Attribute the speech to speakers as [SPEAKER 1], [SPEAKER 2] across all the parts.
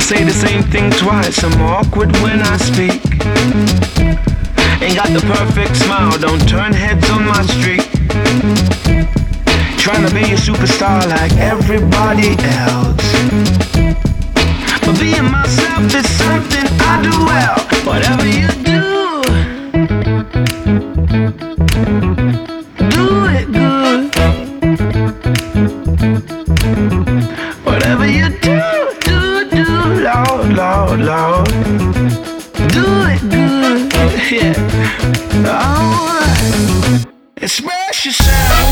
[SPEAKER 1] say the same thing twice, I'm awkward when I speak. Ain't got the perfect smile, don't turn heads on my street. Trying to be a superstar like everybody else, but being myself is something I do well. Whatever you do, do it good. Whatever you do, Lord, Lord, Lord, do it good, yeah. Alright, express yourself.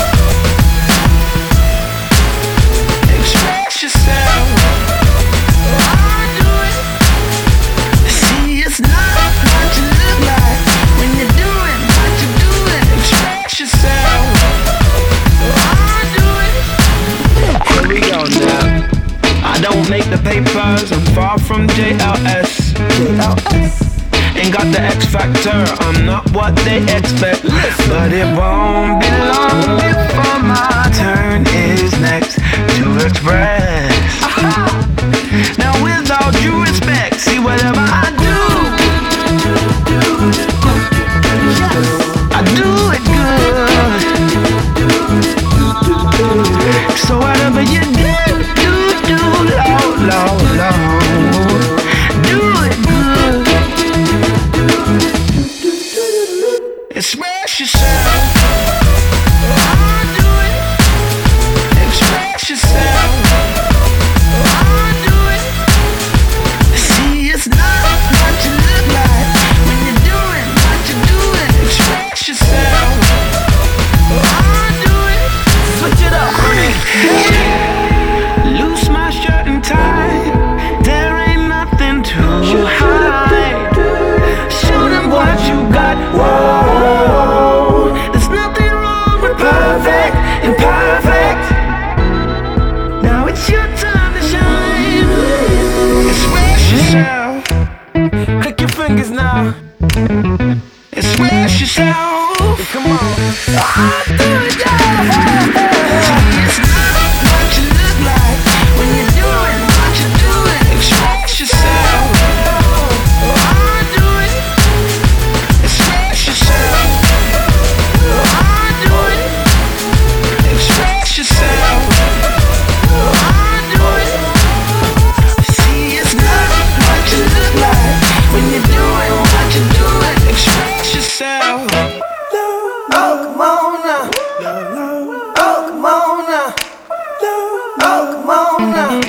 [SPEAKER 1] Express yourself. I do it. See, it's not what you look like when you're doing what you're doing. Express yourself. I do it. Here we go now. I don't make the papers, I'm far from JLS. Ain't got the X factor, I'm not what they expect. But it won't be long before my turn is next to express. Now with all due respect, see whatever I do, I do it good. So whatever you do, Lord, do it good. Express yourself. I do it. Express yourself. I do it. See, it's not what you look like when you're doing what you're doing. Express yourself. I do it. Switch it up, honey. Loose my shirt and tie. There ain't nothing to hide. Show them what you got. Whoa, there's nothing wrong with perfect, imperfect. Now it's your time to shine. Express yourself. Click your fingers now. Express yourself. Come on. I do it, yeah. It's not what you look like when you're doing what you're doing. Express yourself. I do it. Express yourself. I do it. Express yourself. I do it. See, it's not what you look like when you're doing what you're doing. Express yourself. Oh, come on now. Oh, come on now. Oh, come on now.